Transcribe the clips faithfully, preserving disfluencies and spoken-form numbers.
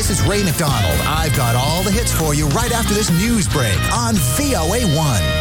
This is Ray McDonald. I've got all the hits for you right after this news break on V O A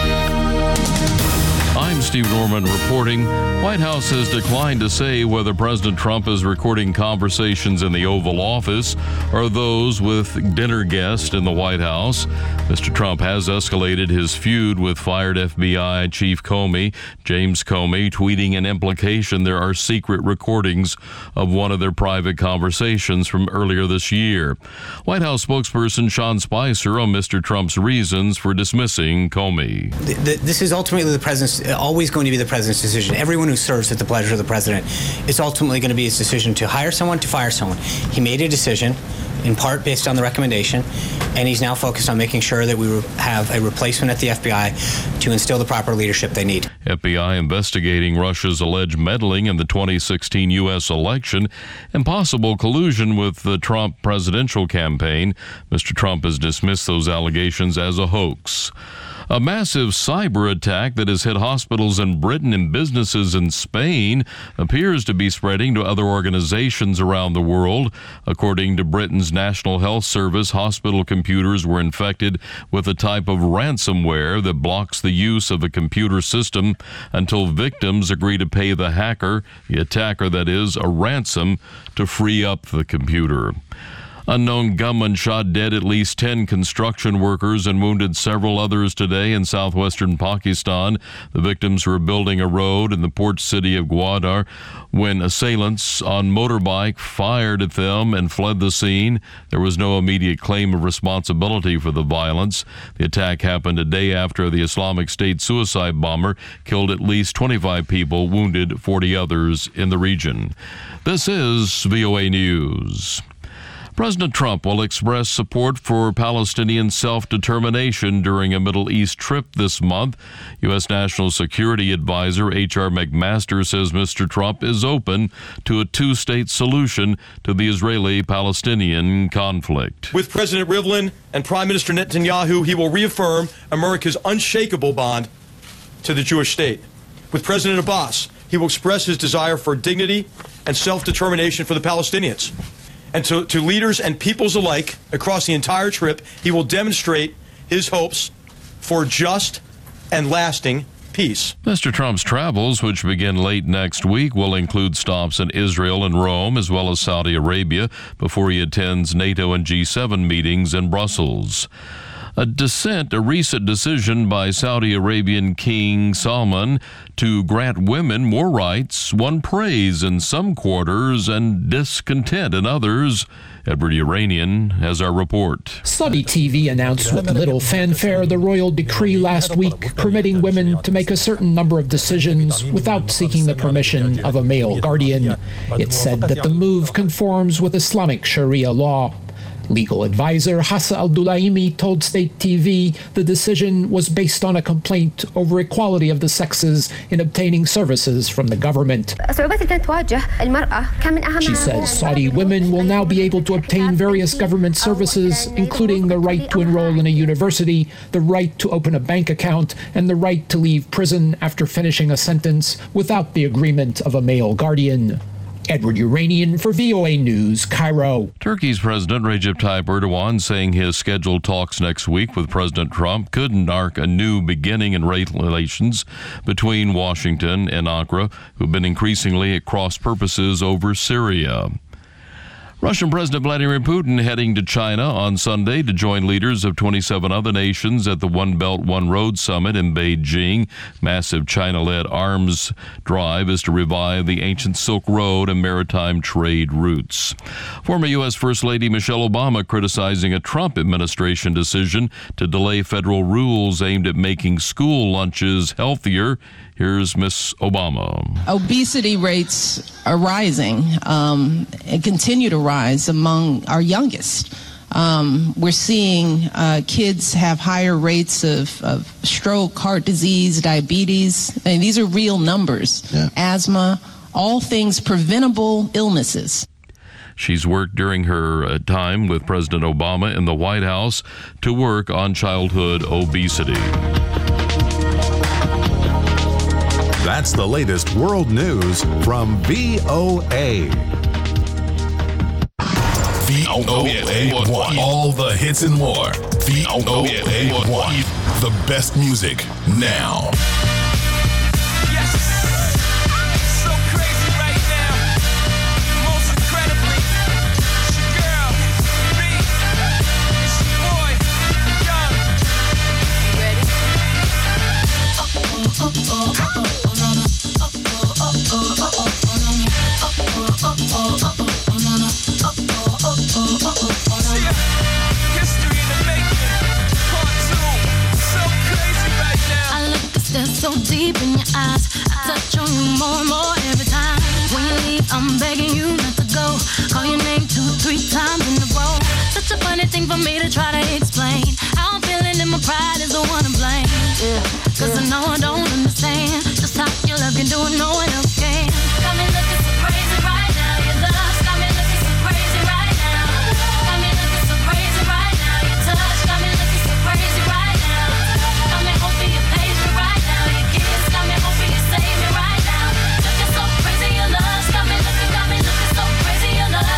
one. I'm Steve Norman reporting. White House has declined to say whether President Trump is recording conversations in the Oval Office or those with dinner guests in the White House. Mister Trump has escalated his feud with fired F B I Chief Comey, James Comey, tweeting an implication there are secret recordings of one of their private conversations from earlier this year. White House spokesperson Sean Spicer on Mister Trump's reasons for dismissing Comey. This is ultimately the president's always going to be the president's decision. Everyone who serves at the pleasure of the president, it's ultimately going to be his decision to hire someone, to fire someone. He made a decision, in part based on the recommendation, and he's now focused on making sure that we have a replacement at the F B I to instill the proper leadership they need. F B I investigating Russia's alleged meddling in the twenty sixteen U S election and possible collusion with the Trump presidential campaign. Mister Trump has dismissed those allegations as a hoax. A massive cyber attack that has hit hospitals in Britain and businesses in Spain appears to be spreading to other organizations around the world. According to Britain's National Health Service, hospital computers were infected with a type of ransomware that blocks the use of a computer system until victims agree to pay the hacker, the attacker that is, a ransom to free up the computer. Unknown gunman shot dead at least ten construction workers and wounded several others today in southwestern Pakistan. The victims were building a road in the port city of Gwadar when assailants on motorbike fired at them and fled the scene. There was no immediate claim of responsibility for the violence. The attack happened a day after the Islamic State suicide bomber killed at least twenty-five people, wounded forty others in the region. This is V O A News. President Trump will express support for Palestinian self-determination during a Middle East trip this month. U S. National Security Advisor H R. McMaster says Mister Trump is open to a two-state solution to the Israeli-Palestinian conflict. With President Rivlin and Prime Minister Netanyahu, he will reaffirm America's unshakable bond to the Jewish state. With President Abbas, he will express his desire for dignity and self-determination for the Palestinians. And to, to leaders and peoples alike across the entire trip, he will demonstrate his hopes for just and lasting peace. Mister Trump's travels, which begin late next week, will include stops in Israel and Rome, as well as Saudi Arabia, before he attends NATO and G seven meetings in Brussels. A dissent, a recent decision by Saudi Arabian King Salman to grant women more rights won praise in some quarters and discontent in others. Edward Uranian has our report. Saudi T V announced with little fanfare the royal decree last week permitting women to make a certain number of decisions without seeking the permission of a male guardian. It said that the move conforms with Islamic Sharia law. Legal advisor Hassa Al-Dulaimi told State T V the decision was based on a complaint over equality of the sexes in obtaining services from the government. She says Saudi women will now be able to obtain various government services, including the right to enroll in a university, the right to open a bank account, and the right to leave prison after finishing a sentence without the agreement of a male guardian. Edward Uranian for V O A News, Cairo. Turkey's President Recep Tayyip Erdogan saying his scheduled talks next week with President Trump could mark a new beginning in relations between Washington and Ankara, who've been increasingly at cross purposes over Syria. Russian President Vladimir Putin heading to China on Sunday to join leaders of twenty-seven other nations at the One Belt, One Road summit in Beijing. Massive China-led arms drive is to revive the ancient Silk Road and maritime trade routes. Former U S. First Lady Michelle Obama criticizing a Trump administration decision to delay federal rules aimed at making school lunches healthier. Here's Miss Obama. Obesity rates are rising um, and continue to rise among our youngest. Um, we're seeing uh, kids have higher rates of, of stroke, heart disease, diabetes. I mean, these are real numbers. Yeah. Asthma, all things preventable illnesses. She's worked during her uh, time with President Obama in the White House to work on childhood obesity. That's the latest world news from V O A. V O A one. All the hits and more. V O A one. The best music now. Yes. So crazy right now. Most incredibly. It's your girl, B. It's your boy, Young. You ready? Oh, oh, oh, oh, oh, oh, no, no. Oh, oh, oh, oh, oh, oh, oh, no, no. Oh, oh, oh, oh, oh, oh, oh, no, no. Oh, oh, oh, oh, oh, oh, oh, no, no. History in the making. Part two. So crazy right now. I look a step so deep in your eyes. I touch on you more and more every time. When you leave, I'm begging you not to go. Call your name two, three times in a row. Such a funny thing for me to try to explain. How I'm feeling and my pride is the one to blame. Yeah, cause I know I don't understand just how your love can do it, no one else can. Got me looking so crazy right now. Your love's got me looking so crazy right now. Got me looking so crazy right now. Your touch got me looking so crazy right now. Got me hoping you page me right now. Your kiss got me hoping you save me right now. Looking so crazy, your love's got me looking, got me looking so crazy, your love.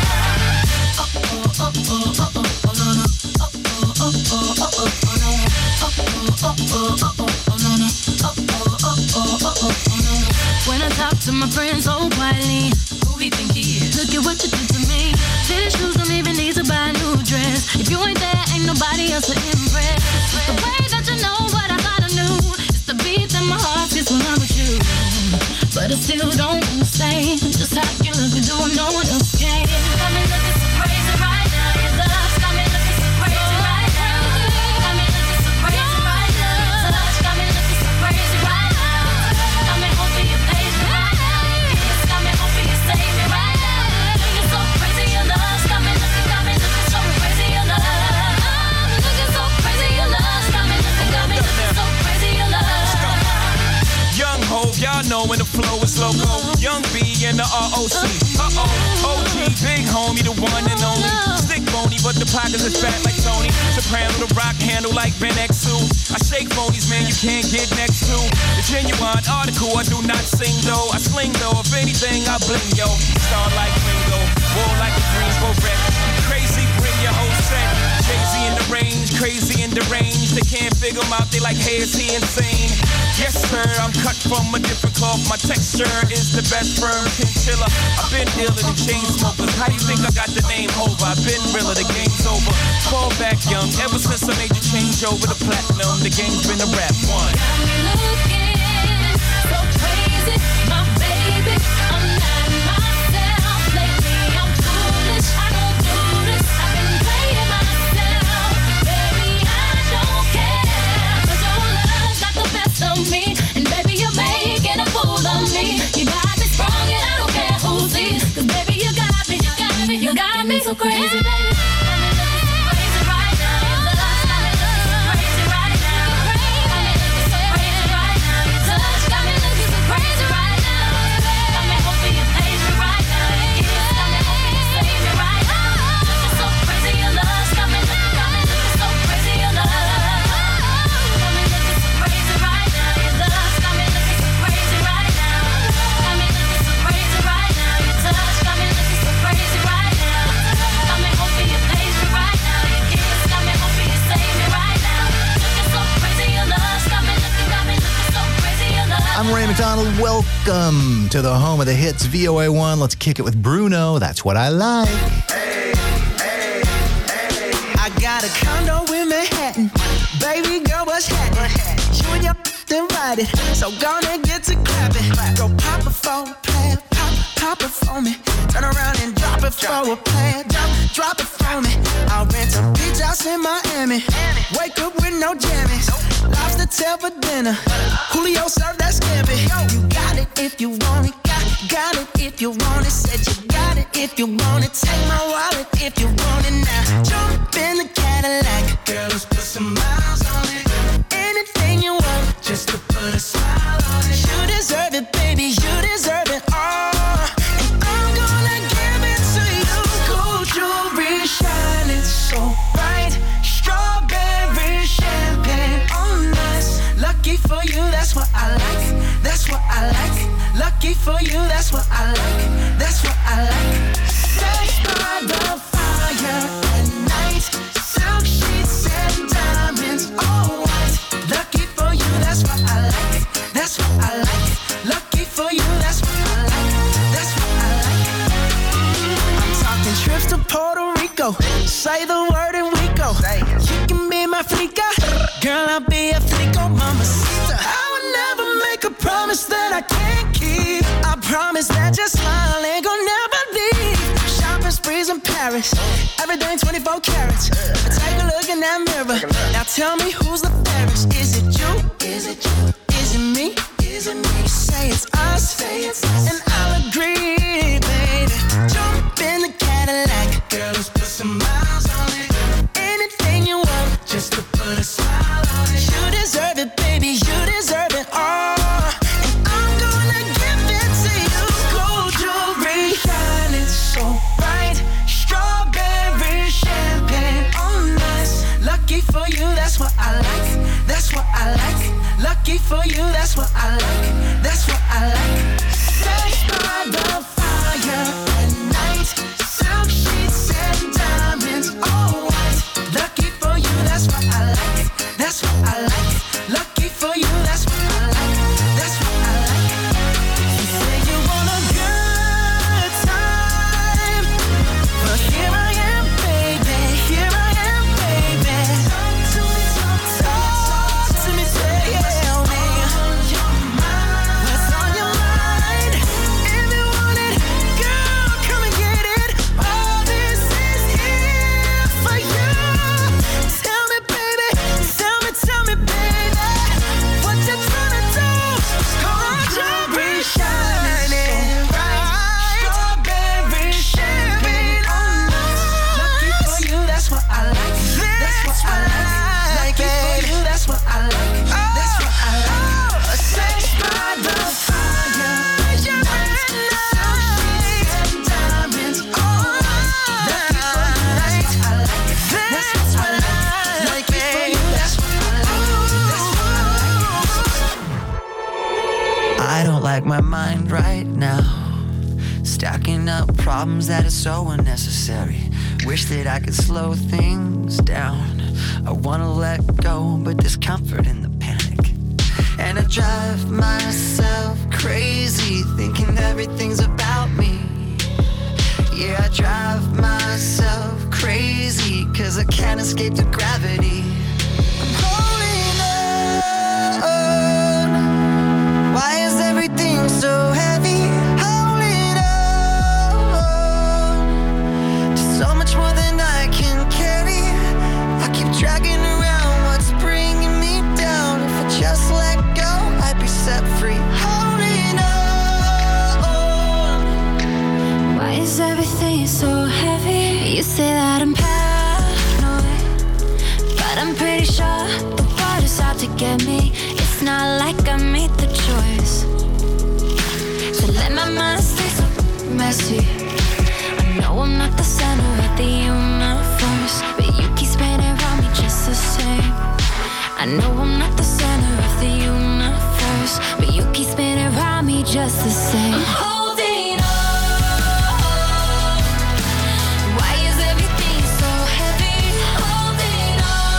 Oh oh oh oh oh oh oh no no. Oh oh oh oh oh oh oh no. Oh oh oh oh oh oh no no. Oh oh oh oh oh oh no no. When I talk to my friends so quietly, who he think he is? Look at what you did to me. Fitted shoes don't even need to buy a new dress. If you ain't there, ain't nobody else to impress. It's the way that you know what I thought I knew. It's the beat that my heart gets when I'm with you. But I still don't understand just how you look and do it, no one else can. Got me looking so crazy right now. Your love's got me looking so crazy right now. Got me looking so crazy right now. Your touch got me looking so crazy right now. Got me hoping you page me right now. Your kiss got me hoping you save me right now. Looking so crazy, your love's got me looking, got me looking so crazy, your love. I'm looking so crazy, your love's got me looking, got me looking so crazy, your love. Young Hov, y'all know when the flow is loco. Young B and the R O C. Uh-oh, O G, big homie, the one and only. Stick bony, but the pockets is fat like Tony. Soprano, the rock handle like Ben X two. I shake phonies, man, you can't get next to. The genuine article, I do not sing though. I sling though, if anything, I bling yo. Star like Ringo, war like a Greensboro wreck. Crazy, bring your whole set. Crazy in the range, crazy in the range. They can't figure him out, they like, hey, is he insane? Yes, sir, I'm cut from a different cloth. My texture is the best firm chinchilla. I've been dealer than chain smokers. How do you think I got the name Hova? I've been realer, the game's over. Fall back young, ever since I made you change over to platinum. The game's been a rap one. Got me looking so crazy, my baby. I'm not myself lately. I'm foolish. I don't do this. I've been playing myself, baby. I don't care. 'Cause your love got the best of me, and baby you're making a fool of me. You got me sprung, and I don't care who sees. 'Cause baby you got me, you got me, you got me so crazy, baby. I'm Ray McDonald. Welcome to the home of the hits, V O A one. Let's kick it with Bruno. That's what I like. Hey, hey, hey. I got a condo in Manhattan. Baby girl, what's happening? You and your then ride it. So gonna get to clapping. Go pop it for a plan. Pop, pop it for me. Turn around and drop it for a plan. Drop, drop it for me. I'll rent a beach house in Miami. Wake up with no jammies. Lobster tail for dinner. Julio served that scampi. You got it if you want it. Got, got it if you want it. Said you got it if you want it. Take my wallet if you want it now. Jump in the Cadillac. Girl, let's put some miles on it. Anything you want, just to put a smile on it. You deserve it, baby. You deserve it all. And I'm gonna give it to you. Gold jewelry shining so bright. Strawberry champagne on us. Lucky for you, that's what I like. That's what I like. Lucky for you, that's what I like. That's what I like. Sex by the fire. go. Say the word and we go. You can be my flica. Girl, I'll be a flico, mamacita. I would never make a promise that I can't keep. I promise that your smile ain't gonna never leave. Shopping sprees in Paris, everything twenty-four carats. Take a look in that mirror. Now tell me who's the fairest. Is it you? Is it you? Is it me? Is it me? Say it's us. Say it's us. And I'll agree, baby. Jump in the Cadillac. Girl, let's put some miles on it. Anything you want, just to put a smile on it. You deserve it, baby. You deserve it all. And I'm gonna give it to you. Gold jewelry, shining so bright. Strawberry champagne on us. Lucky for you, that's what I like. That's what I like. Lucky for you, that's what I like. That's what I like. Sex by the fire at night. Silk sheets and diamonds, all white. Lucky for you, that's what I like. That's what I like. Lucky for you, that's what I like. That's what I like. You say you want a good time, but here I am, baby. Here I am, baby. Talk to me, talk to me, talk to me, tell me what's on your mind. If you want it, girl, come and get it. All this is here for you. Tell me, baby, tell me, tell me, baby, what you tryna do? Gold jewelry shining bright. Strawberry champagne on us. Lucky for you, that's what I like. That's what I like. Lucky for you, that's what I like. That's what I like. Sex by the fire. Diamonds on us. Lucky for you, that's what I like. That's what I like. Lucky for you, that's what I like. That's what I like. I don't like my mind right now. Stacking up problems that are so unnecessary. Wish that I could slow things down. I wanna let go, but there's comfort in the panic. And I drive myself crazy, thinking everything's about me. Yeah, I drive myself crazy, cause I can't escape the gravity. I'm holding on. Why is everything so heavy? Holding on to so much more than I can carry. I keep dragging around what's bringing me down. If I just let go, I'd be set free. Holding on. Why is everything so heavy? You say that I'm paranoid, but I'm pretty sure the water's out to get me. It's not like I made the choice to let my mind stay so messy. I know I'm not the center of the universe, but you keep spinning around me just the same. I know I'm not the center of the universe, but you keep spinning around me just the same. I'm holding on. Why is everything so heavy? Holding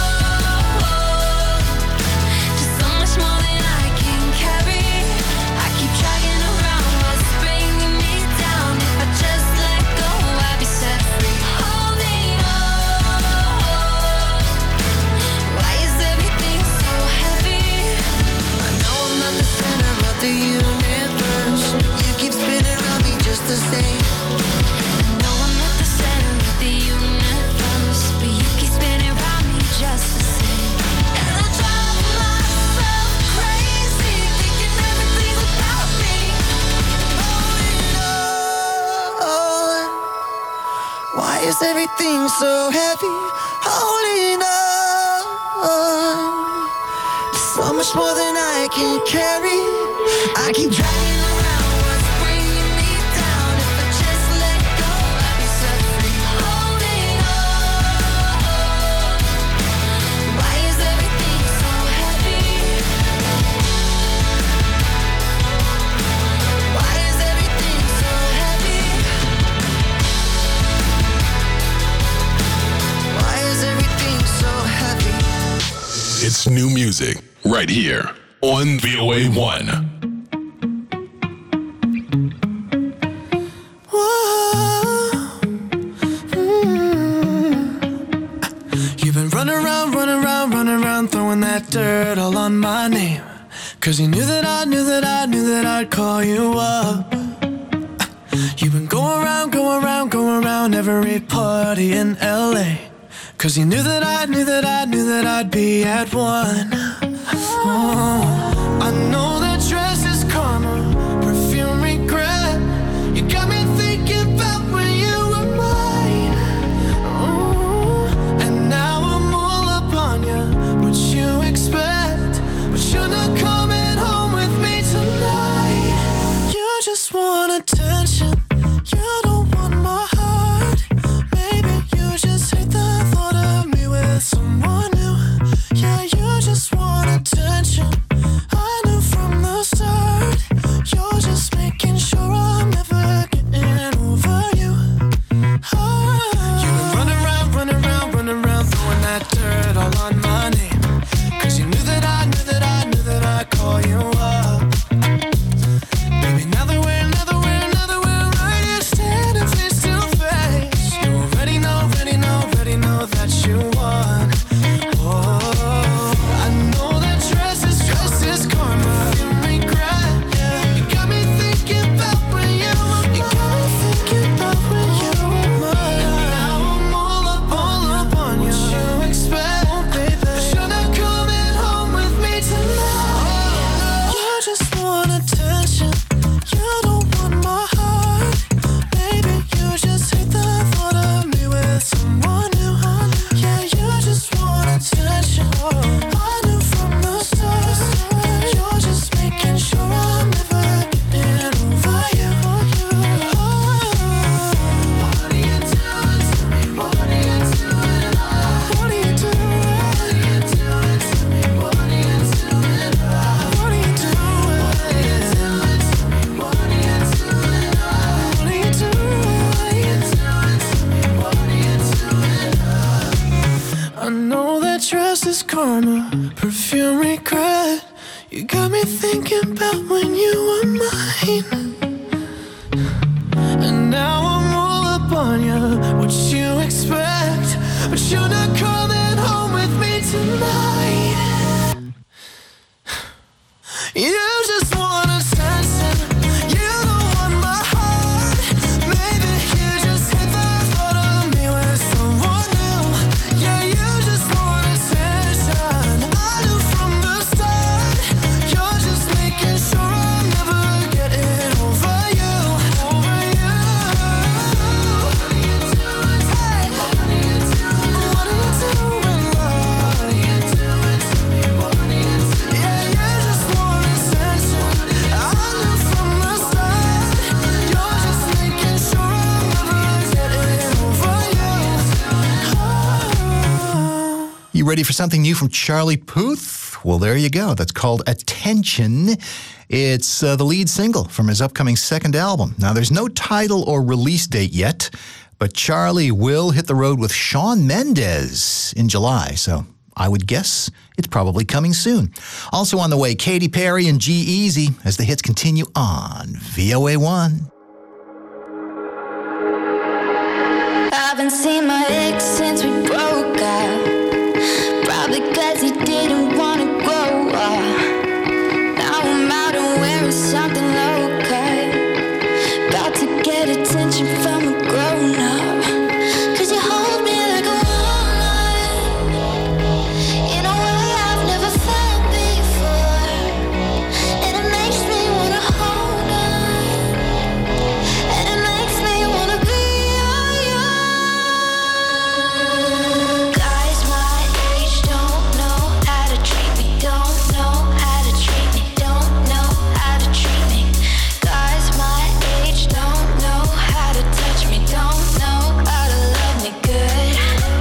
on to so much more than I can carry. I keep dragging around what's bringing me down. If I just let go, I'd be set free. Holding on. Why is everything so heavy? I know I'm not the center of the universe. You keep spinning around me just the same. I know I'm not the center of the universe, but you keep spinning around me just the same. And I drive myself crazy, thinking everything's about me. Holding on. Why is everything so heavy? Holding on. So much more than I can carry. I keep dragging around what's bringing me down. If I just let go, I'd be set free. Holding on. Why is everything so heavy? Why is everything so heavy? Why is everything so heavy? It's new music right here on V O A one. Whoa. Mm. that dirt all on my name. Cause you knew that I knew that I knew that I'd call you up. You've been going around, going around, going around every party in L A. Cause you knew that I knew that I knew that I'd be at one. Oh, I know that dress is karma, perfume regret. You got me thinking about when you were mine. Oh, and now I'm all up on you. What you expect? But you're not coming home with me tonight. You just want attention. You don't want my heart. Maybe you just hate the thought of me with someone new. Yeah, you just want attention. I knew from the start. You're just making sure I'm never getting over you. Oh. You've been running around, running around, running around, throwing that dirt all on my name. Cause you knew that I knew that I knew that I'd call you up. Baby, now that we're, now that we're, now that we're right here standing face to face, you already know, already know, already know that you won. Oh, I know that dress is, dress is karma, you regret. Yeah. You got me thinking about when you were mine. You got me thinking about when you were mine. Now I'm all up, all up on you. What you expect, oh, baby? But you're not coming home with me tonight. You just want attention. You don't want my heart. Baby, you just hate the thought of me with someone new. Yeah, you just want attention. I knew from the start. You're just making sure I'm never getting over you. What are you doing to me? What are you doing? What are you doing? What are you doing to me? What are you doing? What are you doing? What are you doing to me? What are you doing? What are you doing? What are you doing to me? What are you doing? I know that dress is karma, perfume regret. You got me thinking about when you were mine. And now I'm all up on you. What you expect? But you're not coming home with me tonight. You just want attention. You don't want my heart. Maybe you just hate the thought of me with someone new. Yeah, you just want attention. I knew from the start. You're just making sure I'm never getting over you. Over you. What are you doing? Hey. What are you doing? What are you doing, love? What are you doing to me? What are you doing? Yeah, you just want attention. I knew from the start. You're just making sure I'm never getting over you. Oh. You ready for something new from Charlie Puth? Well, there you go. That's called Attention. It's uh, the lead single from his upcoming second album. Now, there's no title or release date yet, but Charlie will hit the road with Shawn Mendes in July, so I would guess it's probably coming soon. Also on the way, Katy Perry and G-Eazy as the hits continue on V O A one. I've been seeing my ex since we broke up. Probably cause he didn't wanna grow up. Now I'm out and wearing something low cut. About to get attention from a grown up. Cause you hold me like a woman in a way I've never felt before. And it makes me wanna hold on. And it makes me wanna be all yours. Guys my age don't know how to treat me. Don't know how to treat me. Don't know how to treat me. Guys my age don't know how to touch me. Don't know how to love me good.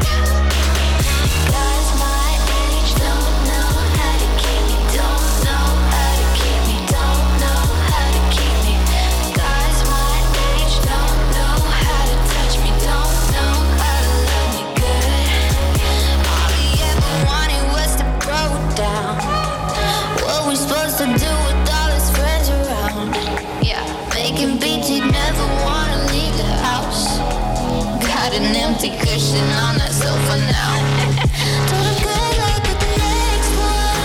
Guys my age don't know how to keep me. Don't know how to keep me. Don't know how to keep me. Guys my age don't know how to touch me. Don't know how to love me good. All he ever wanted was to grow down. What we supposed to do with all his friends around? Yeah, making beats, he'd never wanna leave the house. Got an empty cushion on that sofa now. Told him good luck with the next one.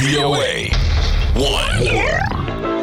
V O A one.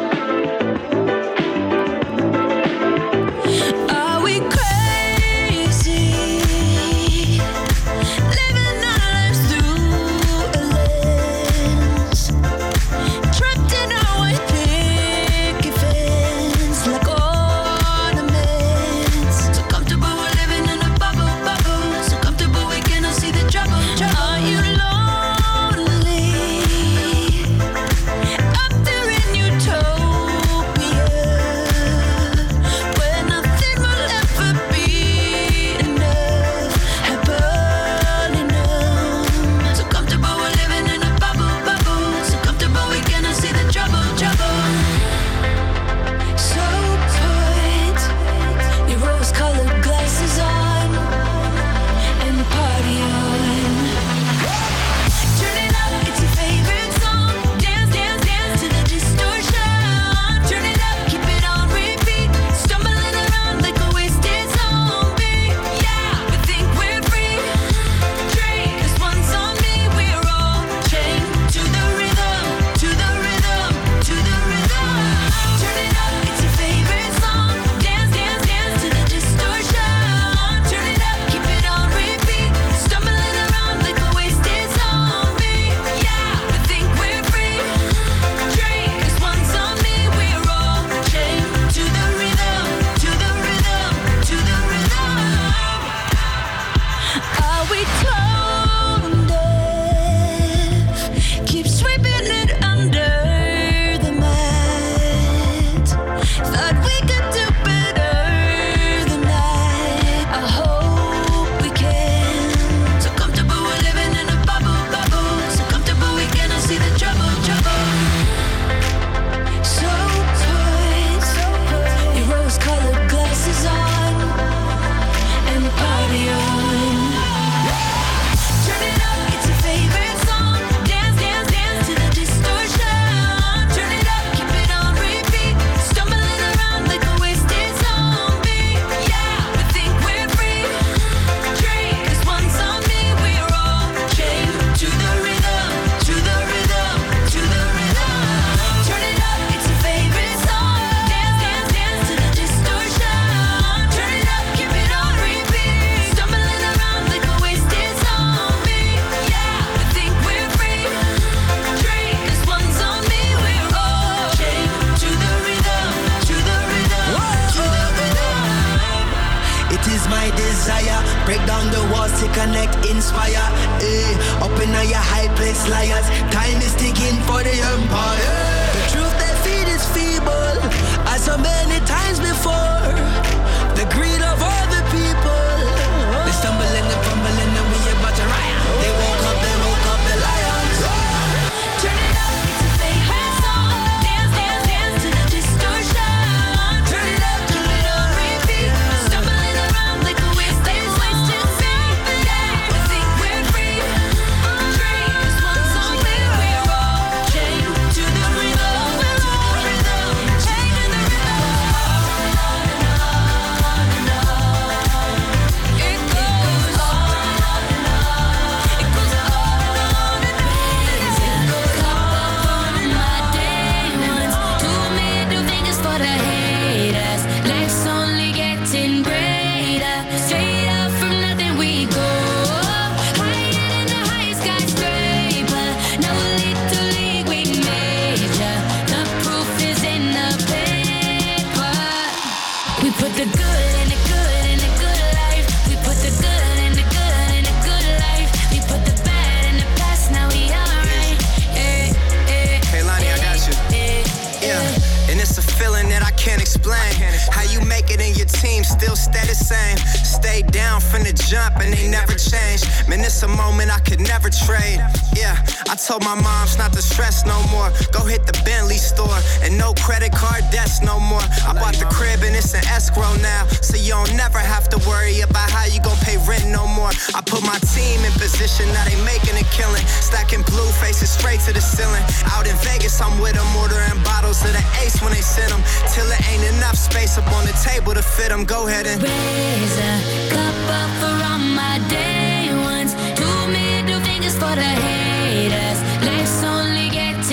Told my moms not to stress no more. Go hit the Bentley store and no credit card debts no more. I bought the crib and it's an escrow now, so you don't never have to worry about how you gon' pay rent no more. I put my team in position, now they making a killing. Stacking blue faces straight to the ceiling. Out in Vegas, I'm with them, ordering bottles of the Ace when they send them. Till it ain't enough space up on the table to fit them. Go ahead and raise a cup up for all my day ones. Two middle fingers for the haters. Life's only getting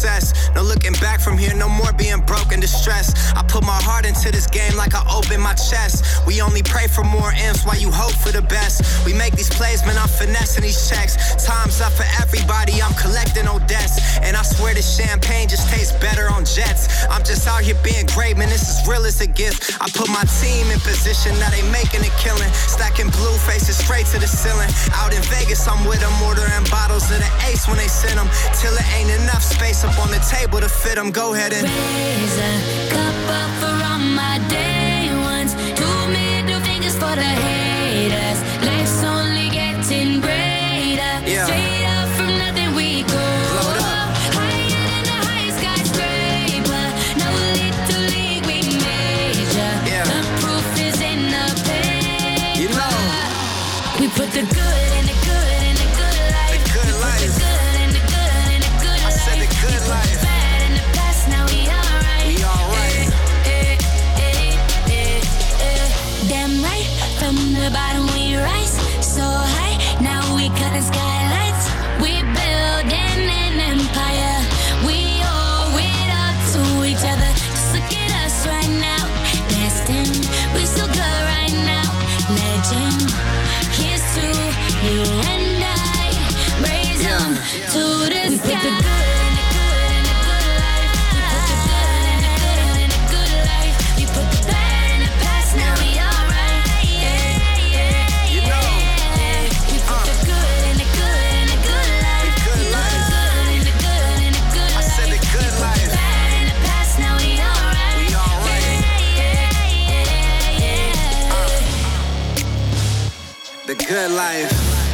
success. No looking back from here, no more being broke and distressed. I put my heart into this game like I open my chest. We only pray for more M's while you hope for the best. We make these plays, man, I'm finessing these checks. Time's up for everybody, I'm collecting no debts. And I swear this champagne just tastes better on jets. I'm just out here being great, man, this is real as a gift. I put my team in position, now they making a killing. Stacking blue faces straight to the ceiling. Out in Vegas, I'm with them, ordering bottles of the Ace when they send them. Till it ain't enough space up on the table to fit them. Go ahead and raise a cup up for all my day ones. Two middle fingers for the haters. Life's only getting greater. Yeah. Straight up from nothing we go up. Higher than the highest skyscraper. No little league we major. Yeah. The proof is in the paper. You know. We put the good in the good in the good life. The good life. The good in the good in the good I life. said the good We put life. the bad in the past, now we alright. We alright. Eh, eh, eh, eh, eh. Damn right, from the bottom we rise so high. Now we cutting skylights. We building an empire. We owe it up to each other. Just look at us right now. Destined, we so good right now. Legend, here's to you and I. Raise them to the sky. We put the good in the good in the good life. We put the good in the good in the good life. We put the bad in the past, now we alright. Yeah, yeah, You know. yeah. We put the good in the good in the good life. The good We put life. the good in the good in the good I life. said the good We put life. the bad in the past, now we alright. We alright. Yeah, yeah, yeah, yeah. The good life.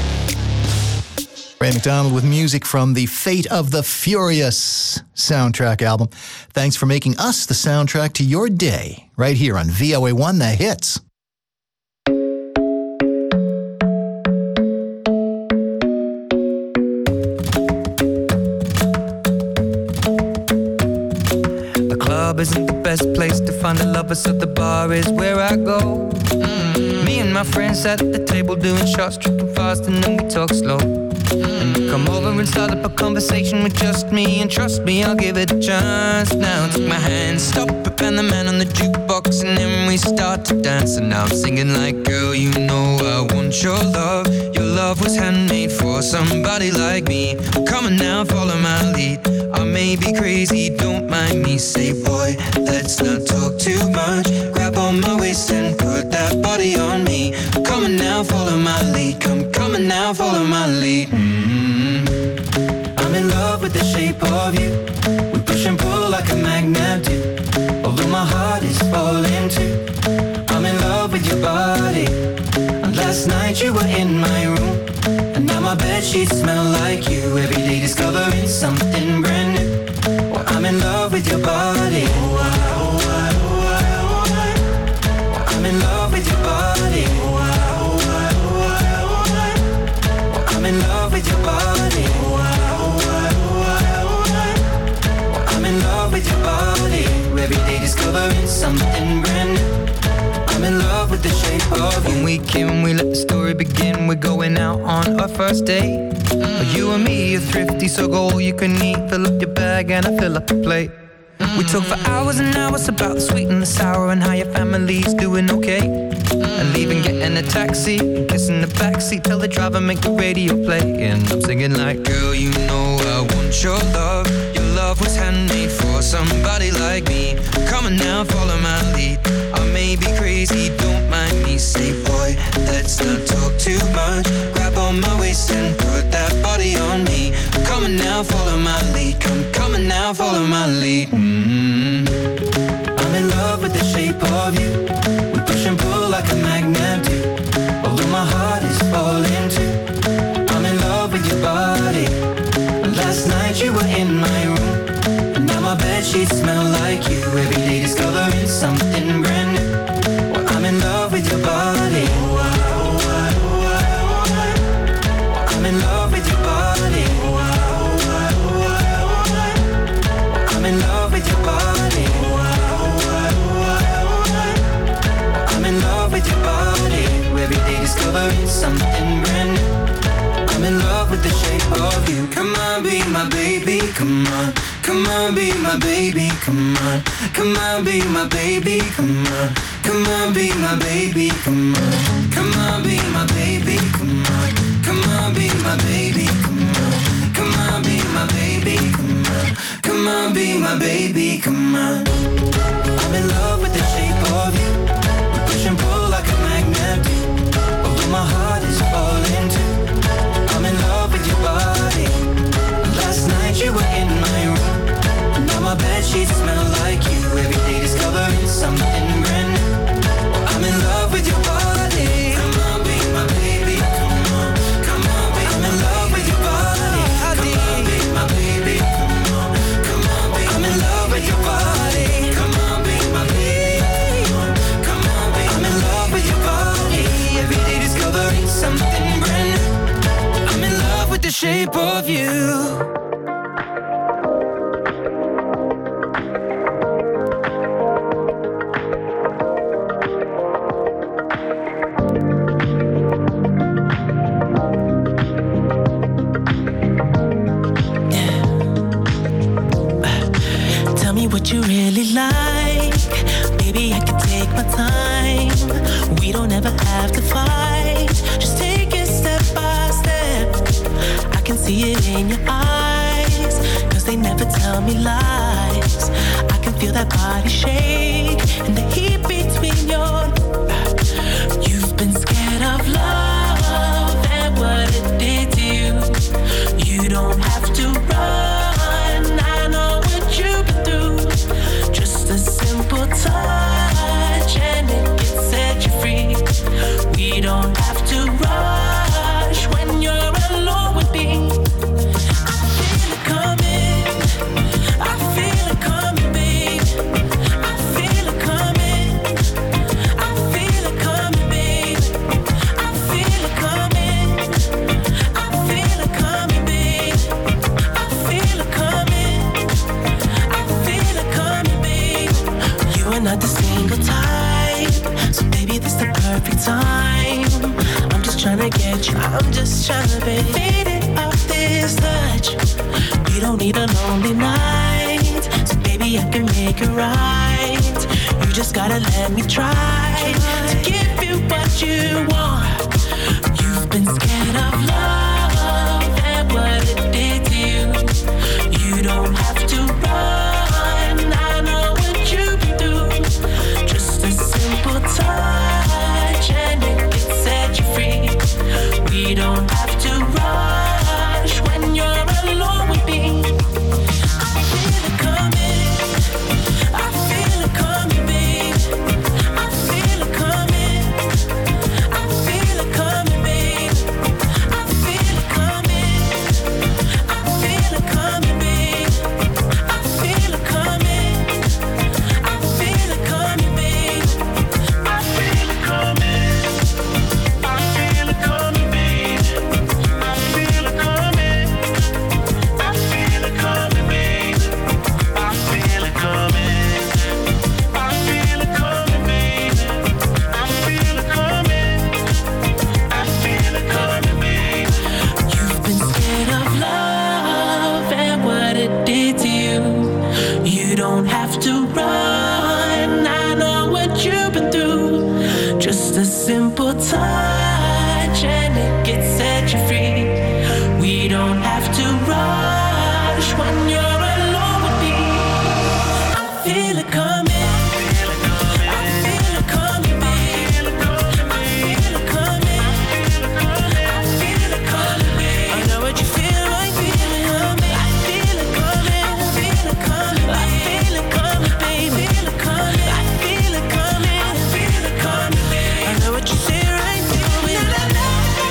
Ray McDonald with music from the Fate of the Furious soundtrack album. Thanks for making us the soundtrack to your day, right here on V O A one The Hits. The club isn't the best place to find the lovers, so the bar is where I go. Mm. Me and my friends at the table doing shots, tripping fast, and then we talk slow. And you come over and start up a conversation with just me, and trust me, I'll give it a chance. Now take my hand, stop it, and the man on the jukebox, and then we start to dance. And now I'm singing like, girl, you know I want your love. Your love was handmade for somebody like me. Come on now, follow my lead. I may be crazy, don't mind me. Say, boy, let's not talk too much. Grab on my waist and put that body on me. Come on now, follow my lead. Come, come on now, follow my lead. Mm-hmm. I'm in love with the shape of you. We push and pull like a magnet do. Although my heart is falling too. I'm in love with your body. And last night you were in my room. And now my bedsheets smell like you. Every day discovering something brand new. Well, I'm in love with your body. Oh, I, oh, I, oh, I, oh, I. Well, I'm in love with your body. Oh, I, oh, I, oh, I, oh, I. Well, I'm in love with your body. Oh, I, oh, I, oh, I, oh, I. Well, I'm in love with your body. Every day discovering something brand new. I'm in love with the shape of you. When we came, we let the story begin. We're going out on our first date. Mm. You and me are thrifty, so go all you can eat. Fill up your bag and I fill up the plate. Mm. We talk for hours and hours about the sweet and the sour and how your family's doing okay. Mm. And leaving, getting a taxi, and kissing the backseat. Tell the driver make the radio play. And I'm singing like, girl, you know I want your love. Your love was handmade for somebody like me. Come on now, follow my lead. I may be crazy, don't mind me. Say, boy, let's not talk too much. Grab on my waist and put that body on me. Come on now, follow my lead. Come, come on now, follow my lead. Mm-hmm. I'm in love with the shape of you. We push and pull like a magnet do. Although my heart is falling too. I'm in love with your body. Last night you were in my room. And now my bedsheets smell like you. Every day discovering something brand new. Well, I'm in love with your body. Oh, I, oh, I, oh, I, oh, I. Well, I'm in love with your body. Oh, I, oh, I, oh, I, oh, I. Well, I'm in love with your body. Oh, I, oh, I, oh, I, oh, I. Well, I'm in love with your body. Every day discovering something brand new. I'm in love with the shape of you. Come on, be my baby, come on. Come on, be my baby, come on. Come on, be my baby, come on. Come on, be my baby, come on. Come on, be my baby, come on. Come on, be my baby, come on. Come on, be my baby, come on. Come on, be my baby, come on. I'm in love with the shape of you. We push and pull like a magnet do. Although my heart is falling too. I'm in love with your body. Last night you were in my room. Now my bedsheets smell like you. Every day discovering something brand new. I'm in love with your body. Come on, be my baby. Come on, come on, be I'm in love with your body. Come on, be my baby. Come on, come on, be I'm in love with your body. Come on, be my baby. Come on, be I'm in love with your body. Every day discovering something brand new. I'm in love with the shape of you. What you really like, baby, I can take my time. We don't ever have to fight. Just take it step by step. I can see it in your eyes, cause they never tell me lies. I can feel that body shake and the heat between your legs. You've been scared of love and what it did to you. You don't have to run. I know what you've been through. Just a simple touch and it can set you free. We don't have to rush when you're alone with me. I feel it coming, I feel it coming, babe. I feel it coming, I feel it coming, babe. I feel it coming, I feel it coming, babe. I feel it coming, I feel it coming, babe. You are not the single type, so baby, this the perfect time. I'm just tryna get you, I'm just tryna be faded off this touch. You don't need a lonely night, so baby, I can make it right. You just gotta let me try to give you what you want. You've been scared of love and what it did to you. You don't have to run, I know what you've been through. Just a simple touch and it can set you free. We don't have to rush when you're alone with me. I feel it coming, I feel it coming, babe. I feel it coming, I feel it coming, babe. I feel it coming, I feel it coming, babe. I feel it coming, I feel it coming, babe. I feel it coming, I feel it coming, babe. I feel it coming, I feel it coming, babe. I feel it coming, I feel it coming, babe. I feel it coming, I feel it coming, babe. You've been scared of love and what it did to you. You don't have to run, I know what you've been through. Just a simple touch and it can set you free. We don't have to rush when you're alone with me. I feel it coming, I feel it coming, babe. I feel it coming, I feel it coming, babe. I know what you feel like, feel it coming. I feel it coming, I feel it coming, I feel it coming, babe. I feel it coming, I feel it coming, I feel it coming, babe. I know what you say right, feel it. I feel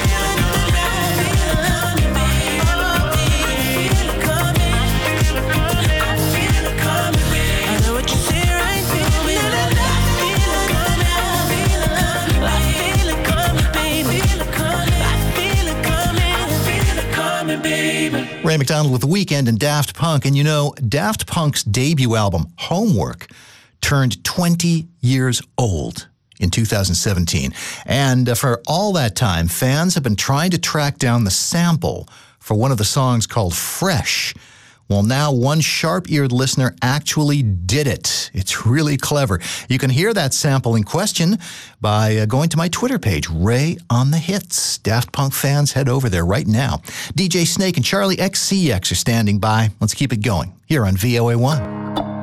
it coming, babe. I feel it coming, I feel it coming, babe. I know what you say right, feel it. I feel it coming, I feel it coming, I feel it coming, babe. I feel it coming, I feel it coming, I feel it coming, baby. Ray McDonald with The Weeknd and Daft Punk. And you know, Daft Punk's debut album, Homework, turned twenty years old in two thousand seventeen. And uh, for all that time, fans have been trying to track down the sample for one of the songs called Fresh, Well, now one sharp-eared listener actually did it. It's really clever. You can hear that sample in question by uh, going to my Twitter page, Ray on the Hits. Daft Punk fans, head over there right now. D J Snake and Charlie X C X are standing by. Let's keep it going here on V O A one.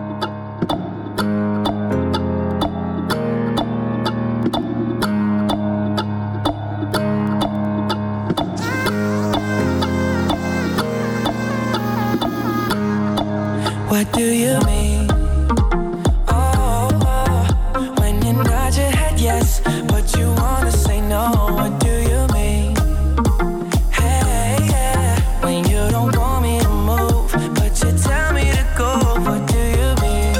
What do you mean? Oh, oh, when you nod your head yes, but you wanna say no. What do you mean? Hey, yeah, when you don't want me to move, but you tell me to go. What do you mean?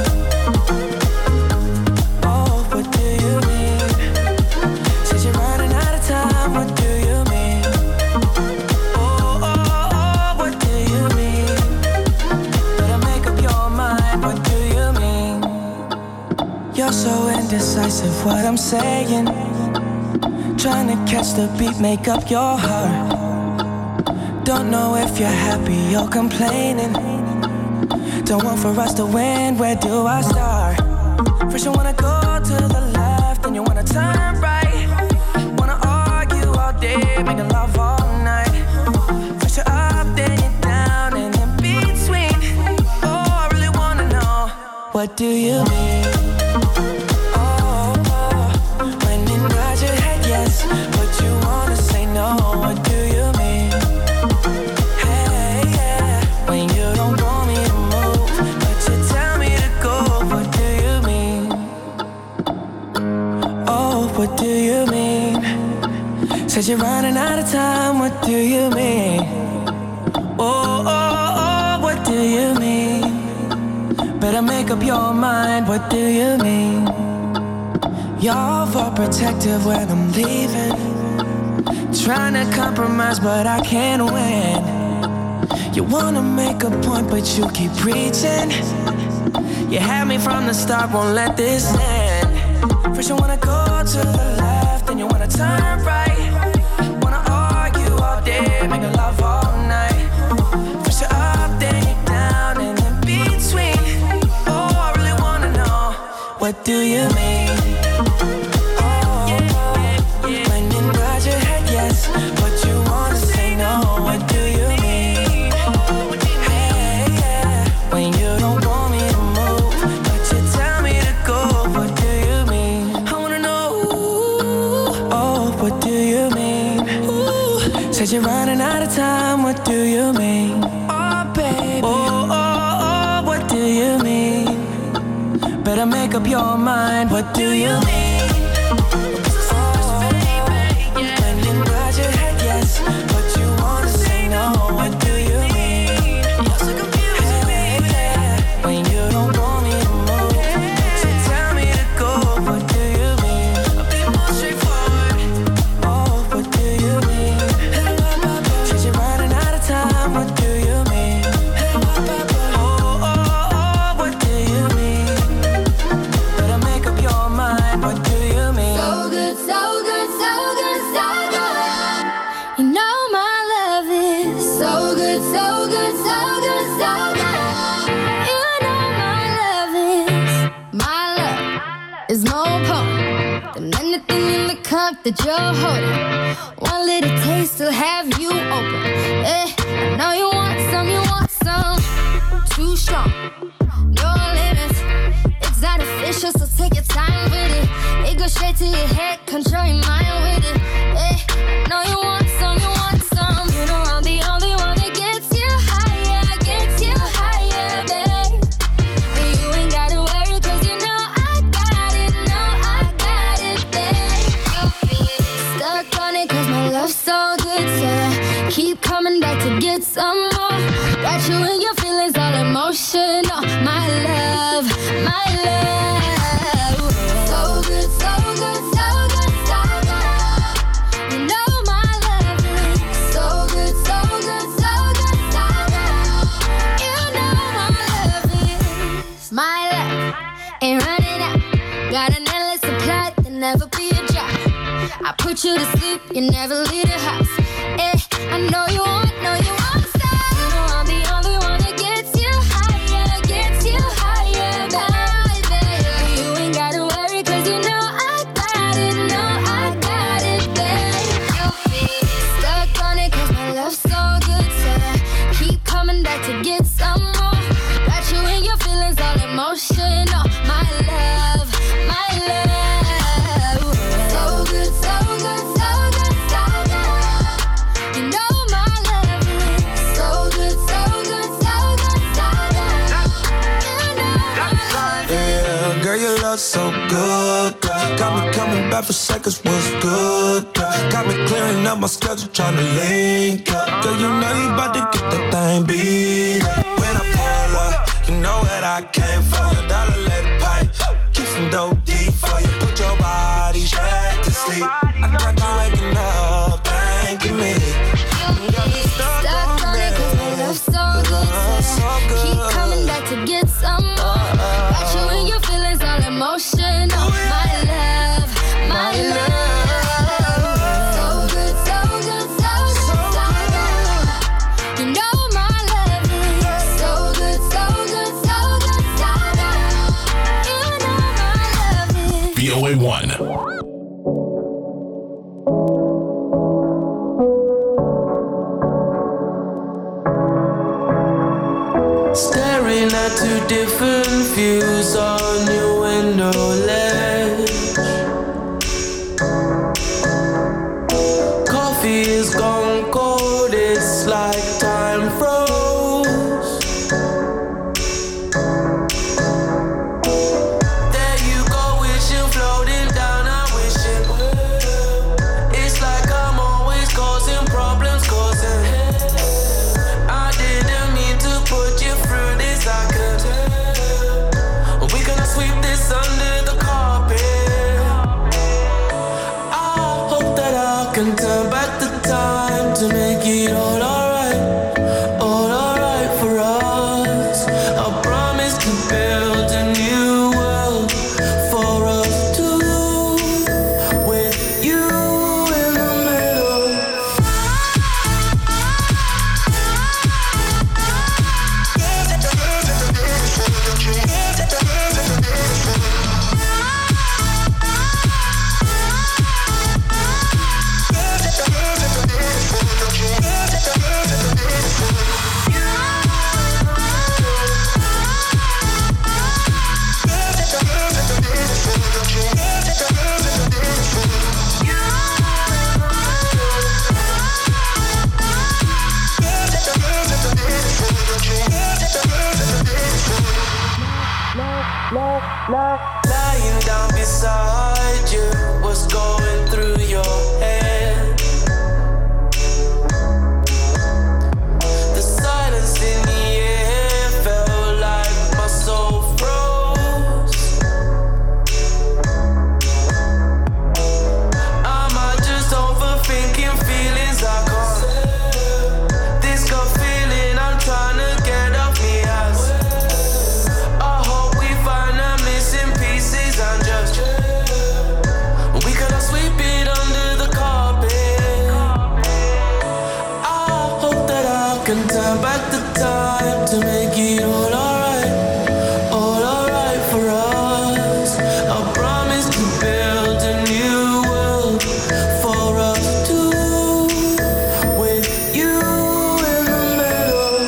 Oh, what do you mean? Said you're running out of time. What do you mean? Oh, oh, oh, what do you mean? What do you mean? You're so indecisive, what I'm saying. Trying to catch the beat, make up your heart. Don't know if you're happy or complaining. Don't want for us to win, where do I start? First you wanna go to the left, then you wanna turn right. Wanna argue all day, making love all night. First you're up, then you're down, and in between. What do you mean? Oh, oh, when you nod your head yes, but you wanna say no. What do you mean? Hey, yeah, when you don't want me to move, but you tell me to go. What do you mean? Oh, what do you mean? Said you're running out of time. What do you mean? Oh, oh, oh, what do you mean? Better make up your mind, what do you mean? You're overprotective when I'm leaving. Trying to compromise, but I can't win. You wanna make a point, but you keep preaching. You had me from the start, won't let this end. First you wanna go to the left, then you wanna turn right. Wanna argue all day, making love all night. First you're up, then you're down, and in between. What do you mean? Oh, when you nod your head yes, but you wanna say no. What do you mean? Hey, yeah, when you don't want me to move, but you tell me to go. What do you mean? I wanna know. Oh, what do you mean? Ooh, said you're running out of time. What do you mean? Oh, baby. Oh, oh, oh, what do you mean? Better make up your mind, what do you mean? Oh, when you nod your head yes, but you wanna say no. What do you mean? Hey, yeah, when you don't want me to move, so tell me to go. What do you mean? I'll be more straightforward. Oh, what do you mean? Said you're running out of time. What do you mean? Oh, oh, oh, what do you mean? What do you mean? So good, so good, so good, so good. You know my love is so good, so good, so good, so good. You know my love is, my love is more potent than anything in the cup that you're holding. One little taste will have you open. Eh, I know you want some, you want some. Too strong, no limits. It's artificial, so take your time with it. It goes straight to your head, control your mind with it. Hey, I know you want some, you want some. You know I'm the only one that gets you higher, gets you higher, babe. And you ain't gotta worry, cause you know I got it, know I got it, babe. You feel stuck on it, cause my love's so good, so I keep coming back to get some more. Got you in your feelings, all emotional. My love, my love. So good, so good, so good, so good. You know my love is so good, so good, so good, so good. You know my love is, my love ain't running out. Got an endless supply, there'll never be a drop. I put you to sleep, you never leave the house. Eh, I know you want, know you want some. You know I'm the only one that gets you. so good, girl. Got me coming back for seconds, what's good, girl. Got me clearing up my schedule, trying to link up. Girl, you know you about to get that thing beat up. When I pull up, you know that I came for you. Dollar let it pipe, keep some dope deep for you. Put your body back to sleep. I got you waking up, thanking me. Stuck on it 'cause my love's so good, so good. Keep coming back to get some more. Got you in your feelings, all emotional. My love, my love. So good, so good, so good, so good. You know my love is so good, so good, so good, so good. You know my love is V O A one. Staring at two different views on your window ledge. Coffee is gone cold, it's like time froze. There you go, wishing, floating down, I wish it would. It's like I'm always causing problems, causing I didn't mean to put you through this, I could tell. We gonna sweep this under the carpet. I hope that I can turn back the time to make it all alright, all alright for us. I promise to build a new world for us two, with you in the middle. Lying down beside you, what's going through your head? The silence in the air felt like my soul froze. Am I just overthinking feelings I can't? This gut feeling I'm trying to get off me ass. I hope we find the missing pieces and just we gonna sweep it under the carpet. I hope that I can turn back the time to make it all alright, all alright for us. I promise to build a new world for us two, with you in the middle.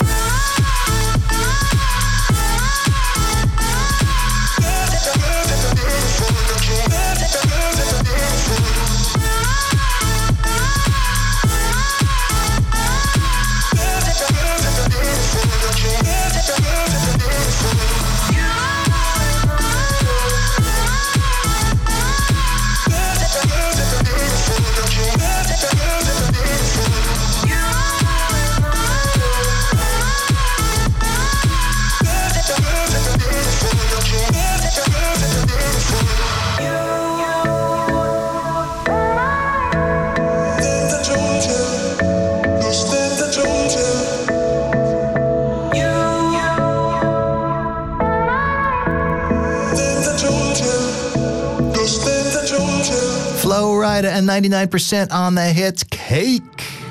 Flo Rida and ninety-nine percent on the hits. Cake.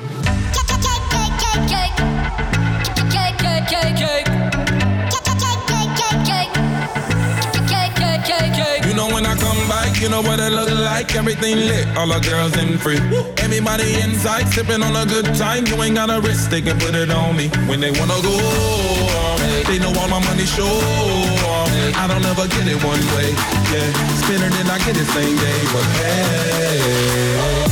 You know when I come back, you know what it look like. Everything lit, all the girls in free. Everybody inside, sipping on a good time. You ain't got a risk, they can put it on me. When they wanna go, they know all my money show. I don't ever get it one way, yeah. Spin it and I get it same day, but hey.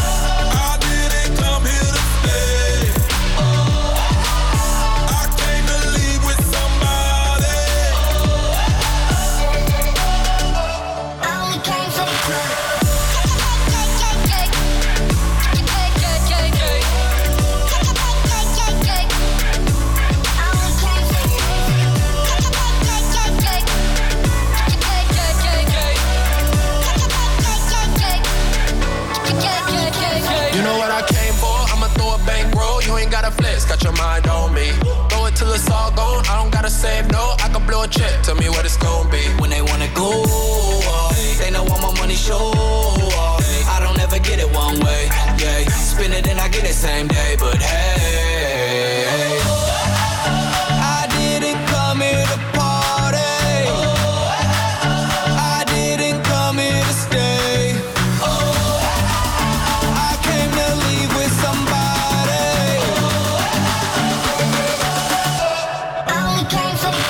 I came to mind on me. Throw it till it's all gone, I don't gotta save no. I can blow a check, tell me what it's gonna be. When they wanna go off, they know all my money show off. I don't ever get it one way, yeah. Spin it and I get it same day, but hey, I didn't come here to party. I didn't come here to stay. I came to leave with somebody. I only came for the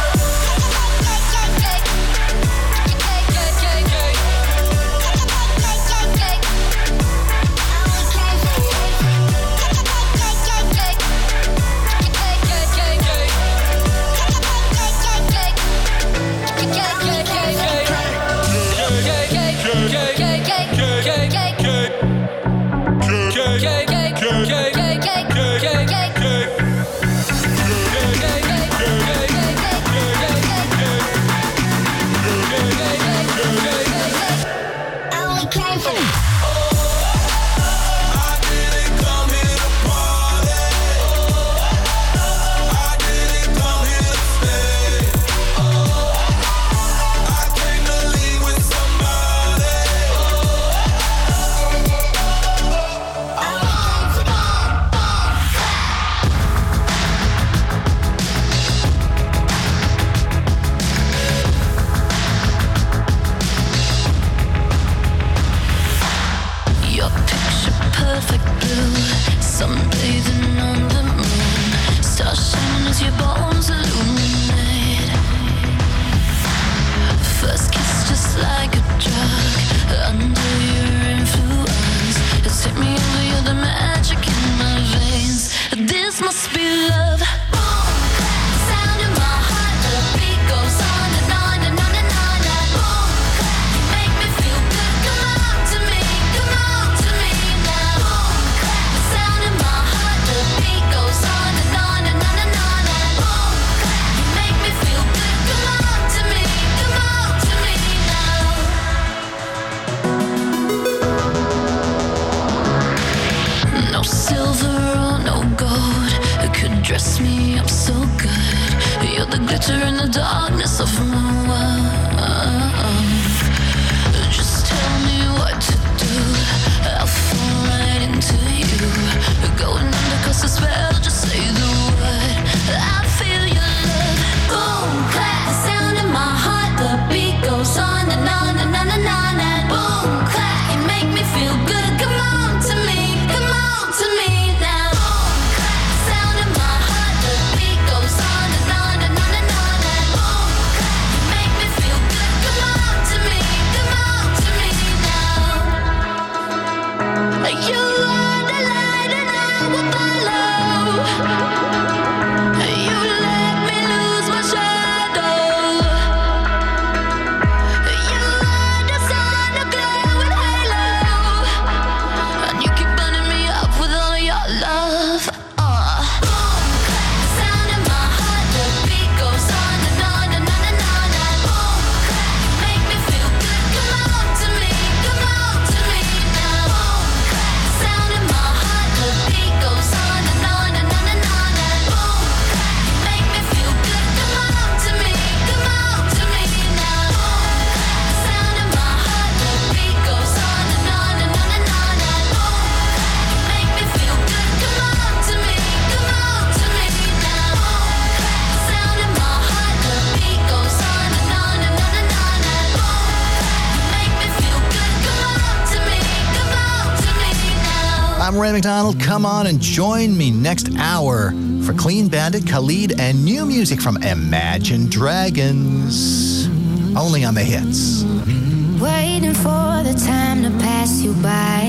I'm Ray McDonald. Come on and join me next hour for Clean Bandit, Khalid, and new music from Imagine Dragons. Only on the hits. Waiting for the time to pass you by.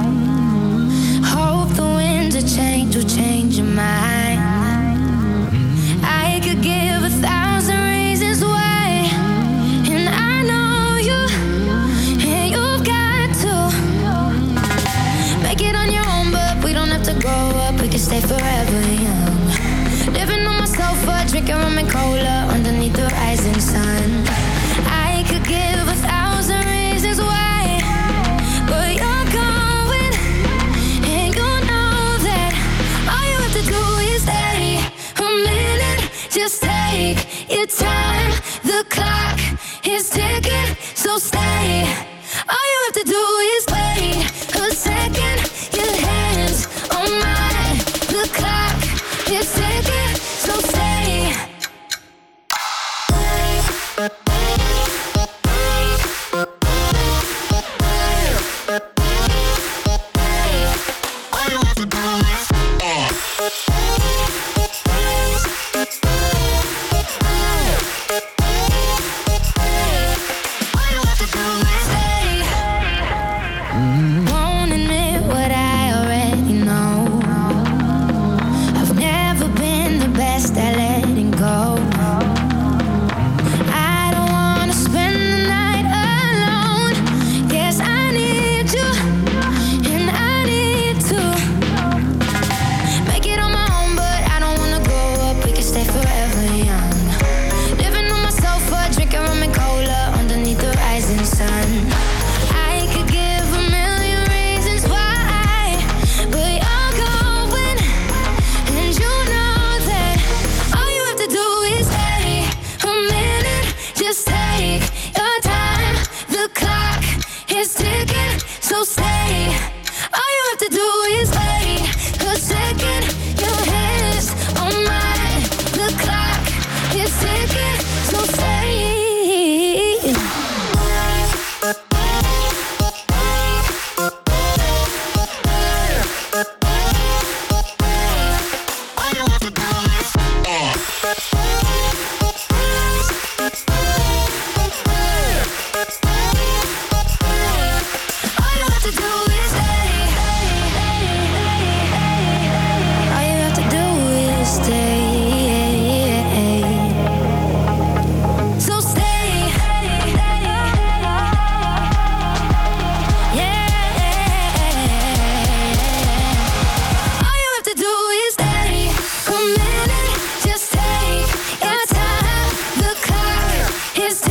Hope the winds of change will change your mind. I could give a thousand reasons why, and I know you, and you've got to make it on your own, but we don't have to grow up, we can stay forever young. Living on my sofa, drinking rum and cola underneath the rising sun. I could give a thousand reasons why, but you're going, and you know that all you have to do is So stay. All you have to do is wait a second. Your hands on mine. The clock is ticking. So stay. All you have to do is uh. Won't admit what I already know. I've never been the best at letting go. I don't wanna spend the night alone. Yes, I need you, and I need to make it on my own, but I don't wanna grow up. We can stay forever young. Living on my sofa, drinking rum and cola underneath the rising sun. I could give a million reasons why, but you're going, and you know that all you have to do is stay a minute. Just take your time. The clock is ticking, so stay. All you have to do is wait a second. Your hands on mine. The clock is ticking, so stay. All you have to do is uh. All you have to do is stay. All you have to do is stay. So stay. Yeah. All you have to do is stay a minute. Just take your time. The clock is